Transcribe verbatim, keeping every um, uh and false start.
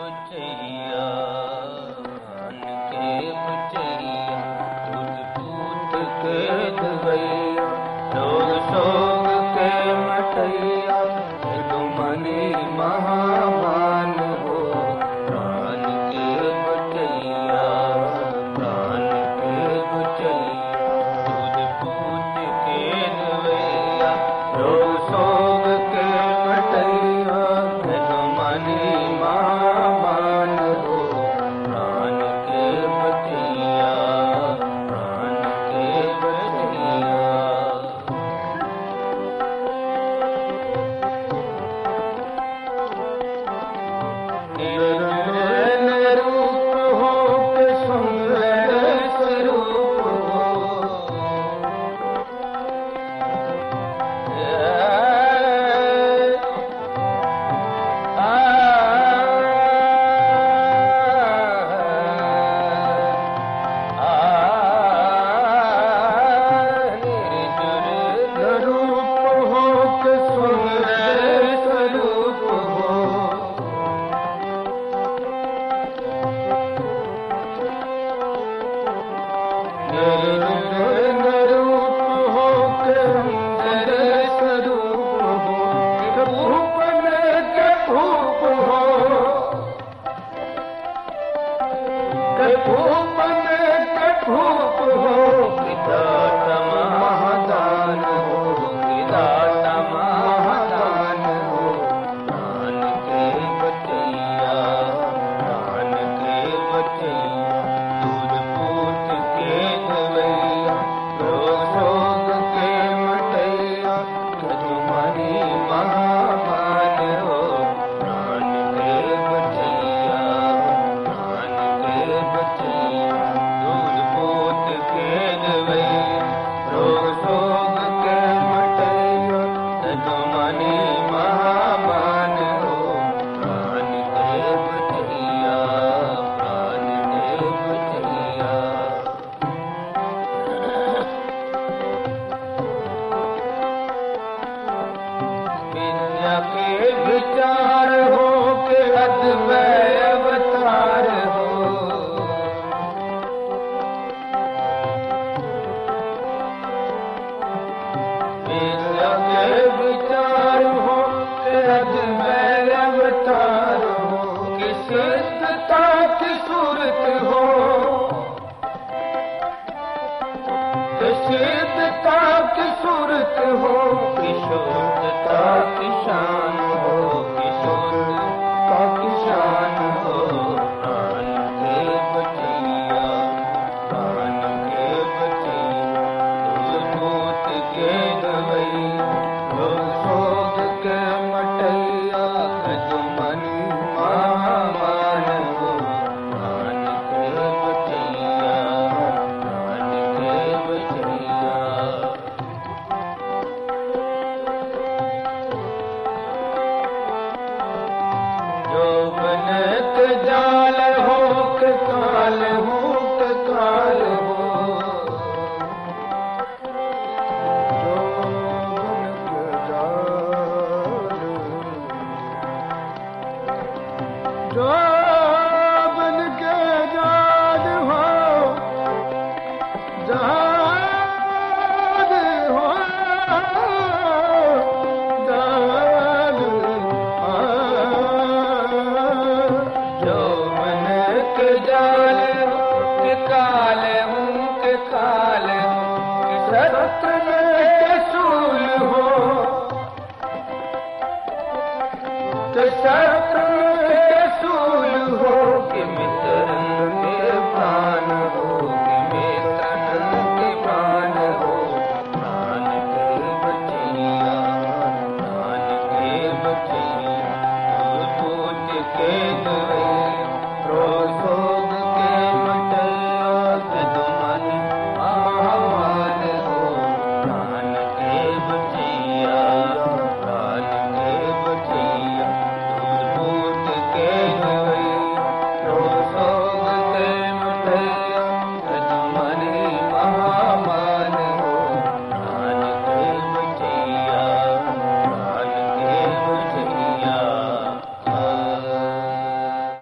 बचैया प्राण के बचैया दूध पूत के दवैया रोग शोग के मटैया मनी महामान हो प्राण के बचैया प्राण के बचैया दूध पूत के दवैया रोग शोग के मटैया मनी महामान हो प्राण के बचैया प्राण के बचैया रूप हो के सुंदर स्वरूप हो रूप हो के सुंदर स्वरूप हो रूप हो के अंदर स्वरूप हो भूप में के भूप हो के भूप में के भूप हो विधाता महादान हो विधाता महादान हो प्राण के बचैया प्राण के बचैया दूध पूत के दवैया रोग शोग के मटैया तुम्हारी महामान हो प्राण के बचैया प्राण के बचैया दूध पूत के दवैया रोग शोग के मटैया तुम्हारी महामान हो प्राण के बचैया प्राण के बचैया विद्या के विचार हो के अद्वैत अवतार हो विद्या के विचार हो के अद्वैत अवतार हो कि सिद्धता की सूरत हो कि सिद्धता की सूरत हो कि शुद्धता की शान हो कि शुद्धता की शान हो प्राण के बचैया प्राण के बचैया दूध पूत के दवैया रोग शोग के मटैया मन महामान हो प्राण के बचैया प्राण के बचैया जो बनत जाल हो के काल हो के काल हो जो बनत जाल जो बन के जाल हो जाल हो जाल जो मन के जाल के काल हूँ के काल हूँ के सत्र में के सूल हो के सत्र में के सूल हो